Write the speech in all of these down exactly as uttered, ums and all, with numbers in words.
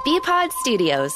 B-Pod Studios.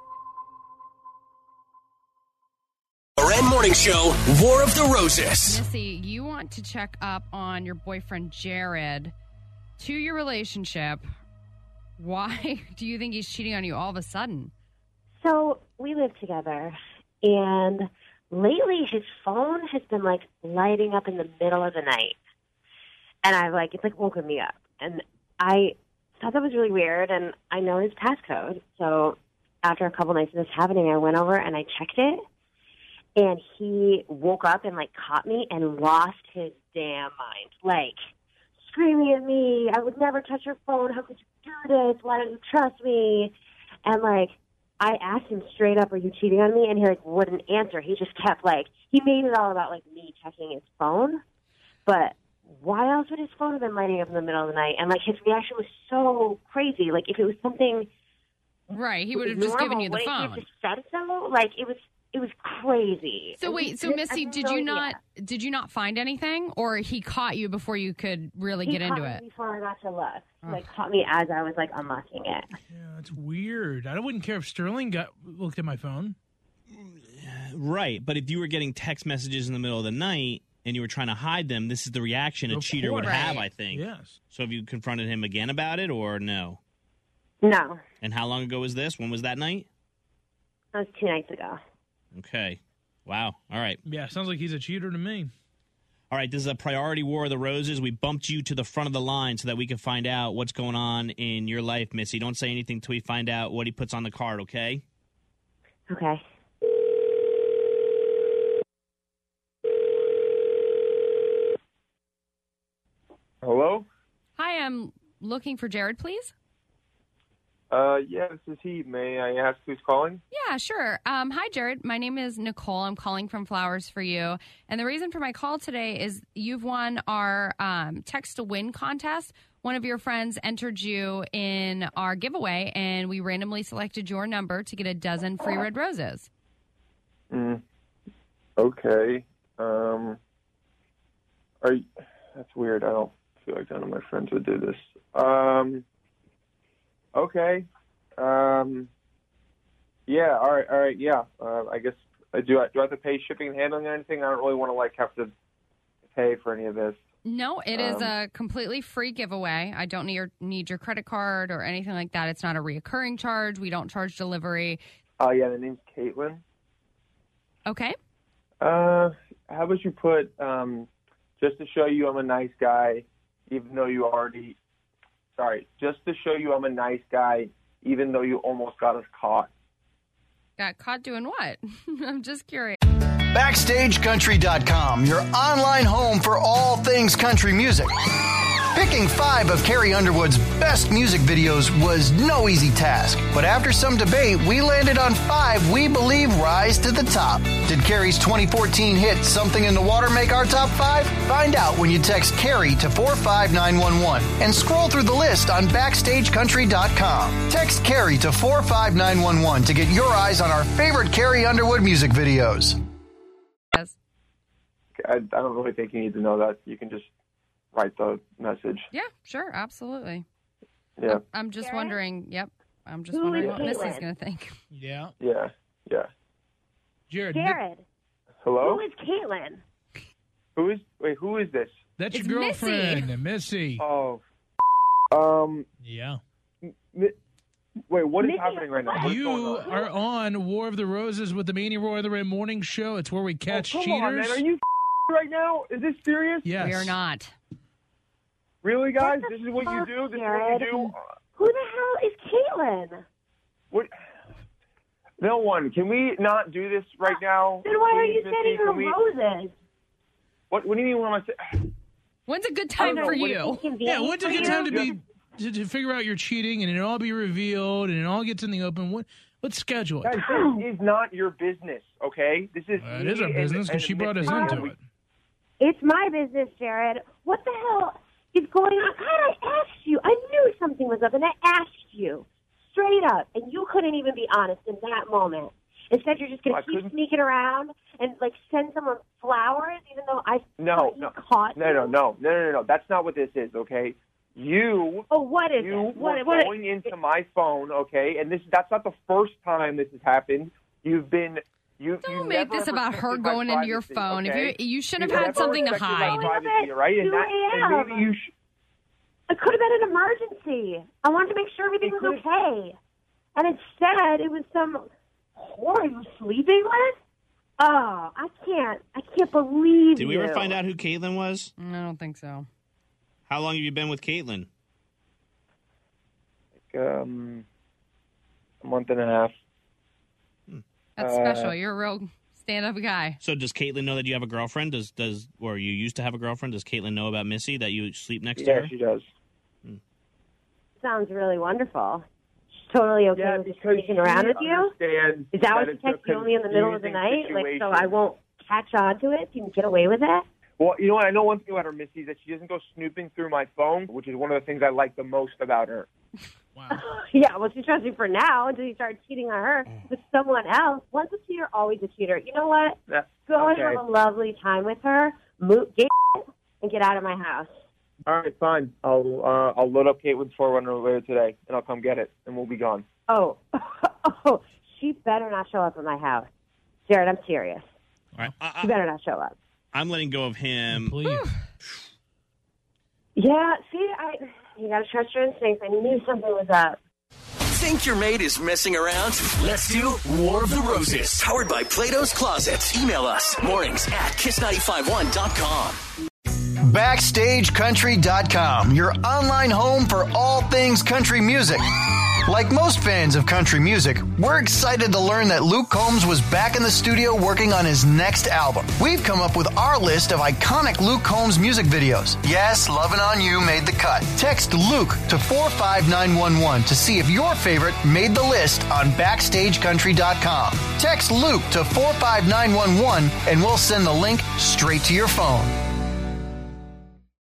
Red Morning Show, War of the Roses. Missy, you want to check up on your boyfriend, Jared, to your relationship. Why do you think he's cheating on you all of a sudden? So we live together, and lately his phone has been, like, lighting up in the middle of the night. And I've, like, it's, like, woken me up. And I thought that was really weird, and I know his passcode. So after a couple nights of this happening, I went over and I checked it, and he woke up and, like, caught me and lost his damn mind. Like, screaming at me, I would never touch your phone. How could you do this? Why don't you trust me? And, like, I asked him straight up, are you cheating on me? And he, like, wouldn't answer. He just kept, like, he made it all about, like, me checking his phone. But why else would his phone have been lighting up in the middle of the night? And, like, his reaction was so crazy. Like, if it was something right, he would have just given you the phone. He just said so. Like, it was it was crazy. So wait, so Missy, did you not did you not find anything, or he caught you before you could really he get into caught it? Me before I got to look, Oh. like caught me as I was like unlocking it. Yeah, that's weird. I wouldn't care if Sterling got looked at my phone. Right, but if you were getting text messages in the middle of the night and you were trying to hide them, this is the reaction a Of cheater would course. have, Right. I think. Yes. So have you confronted him again about it, or no? No, And how long ago was this? When was that night? that was two nights ago. Okay. Wow. All right. Yeah, sounds like he's a cheater to me. All right, this is a priority War of the Roses. We bumped you to the front of the line so that we can find out what's going on in your life, Missy. Don't say anything till we find out what he puts on the card, okay? Okay. Hello? Hi, I'm looking for Jared, please. Uh, yeah, this is he. May I ask who's calling? Yeah, sure. Um, hi, Jared. My name is Nicole. I'm calling from Flowers for You. And the reason for my call today is you've won our um, Text to Win contest. One of your friends entered you in our giveaway, and we randomly selected your number to get a dozen free red roses. Mm. Okay. Um, are you, that's weird. I don't feel like none of my friends would do this. Um, okay. Um, yeah, all right, all right, yeah. Uh, I guess, uh, do I, do I have to pay shipping and handling or anything? I don't really want to, like, have to pay for any of this. No, it is Um, a completely free giveaway. I don't need your, need your credit card or anything like that. It's not a reoccurring charge. We don't charge delivery. Oh, yeah, the name's Caitlin. Okay. Uh, how about you put, um, just to show you I'm a nice guy, even though you already, sorry, just to show you I'm a nice guy, even though you almost got us caught. Got caught doing what? I'm just curious. Backstage Country dot com, your online home for all things country music. Picking five of Carrie Underwood's best music videos was no easy task, but after some debate, we landed on five we believe rise to the top. Did Carrie's twenty fourteen hit Something in the Water make our top five? Find out when you text Carrie to four five nine one one and scroll through the list on Backstage Country dot com. Text Carrie to four five nine one one to get your eyes on our favorite Carrie Underwood music videos. Yes. I, I don't really think you need to know that. You can just write the message. Yeah, sure, absolutely. Yeah. I'm just Jared? wondering, yep, I'm just Who wondering is what Missy's Caitlin? going to think. Yeah. Yeah. Yeah. Jared, Jared, Hello? who is Caitlin? Who is, wait, who is this? that's It's your girlfriend, Missy. Oh. Um, Yeah. mi- wait, what is Mickey, happening right now? What's You going on? are on War of the Roses with the Mania Roar of the Red Morning Show. It's where we catch oh, come cheaters. on, man. Are you right now? Is this serious? Yes. We are not. Really, guys? What the This is what you fuck, do? This Jared? is what you do? Who the hell is Caitlin? What? No one. Can we not do this right now? Then why are Please, you Missy, sending her can we- roses? What, what do you mean what am I saying? When's a good I time don't for know, what you? is- Yeah, Inconvenient when's a for good you? time to be to, to figure out your cheating and it all be revealed and it all gets in the open? What? Let's schedule it. Guys, this is not your business, okay? This is Uh, it me is our and- business because and she brought us Missy. into We- it. It's my business, Jared. What the hell is going on? God, I asked you. I knew something was up, and I asked you straight up, and you couldn't even be honest in that moment. Instead, you're just going I to keep couldn't- sneaking around and, like, send someone flowers, even though I No, thought you no. caught No, you. no, no, no, no, no, no. That's not what this is, okay? You, Oh, what is you it? What, were what, going into my phone, okay? And this that's not the first time this has happened. You've been you. Don't you make never this about her respected my going into your privacy, phone. Okay? If you you should You have had never something to respected my hide. privacy, right? And, that, and maybe you. Sh- It could have been an emergency. I wanted to make sure everything It was could- okay. And instead, it was some whore you were sleeping with? Oh, I can't. I can't believe Did we you. ever find out who Caitlin was? I don't think so. How long have you been with Caitlin? um, a month and a half. That's Uh, special. You're a real stand-up guy. So does Caitlin know that you have a girlfriend? Does does or you used to have a girlfriend? Does Caitlin know about Missy, that you sleep next to Yeah, her? she does. Sounds really wonderful. She's totally okay Yeah, with just because sneaking she around with you? understands Is that why it's she a texts you only in the middle of the night? confusing Like, so situation. I won't catch on to it? So you can get away with it? Well, you know what? I know one thing about her, Missy, is that she doesn't go snooping through my phone, which is one of the things I like the most about her. Wow. Yeah, well, she trusts you for now until you start cheating on her with someone else. Once a cheater, always a cheater. You know what? That, Go and okay. have a lovely time with her, move, get and get out of my house. All right, fine. I'll uh, I'll load up Caitlin's forerunner later today, and I'll come get it, and we'll be gone. Oh, oh, she better not show up at my house. Jared, I'm serious. All right. I, She better not show up. I'm letting go of him. Please. Yeah, see, I you gotta trust your instincts. I knew something was up. Think your mate is messing around? Let's do War of the Roses. Powered by Plato's Closet. Email us mornings at kiss nine five one dot com. Backstage Country dot com, your online home for all things country music. Like most fans of country music, we're excited to learn that Luke Combs was back in the studio working on his next album. We've come up with our list of iconic Luke Combs music videos. Yes, Lovin' On You made the cut. Text Luke to four five nine one one to see if your favorite made the list on Backstage Country dot com. Text Luke to four five nine one one and we'll send the link straight to your phone.